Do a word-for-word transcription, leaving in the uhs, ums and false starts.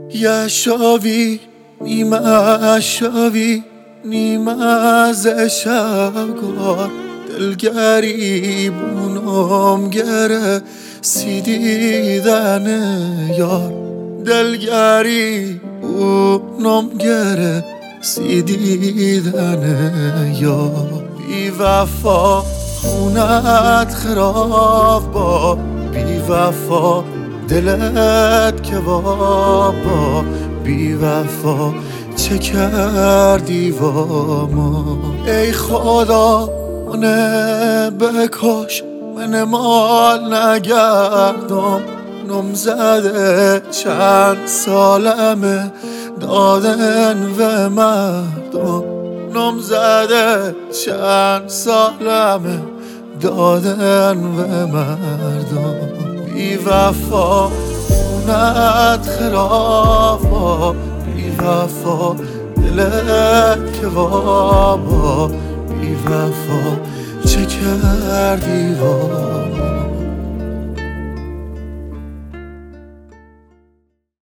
یه شاوی نیمه شاوی نیمه از شگار دلگریبونم گره سی دیدن یار دلگریبونم گره سی دیدن یار بی وفا خونت خراب با بی وفا دلت که بابا بی وفا چه کردی با ما ای خدا منه بکش من مال نگردم نمزده چند سالمه دادن و مردم نمزده چند سالمه دادن و مردم بی وفا خونت خرابا بی وفا دلت که بابا بی وفا چه کردی با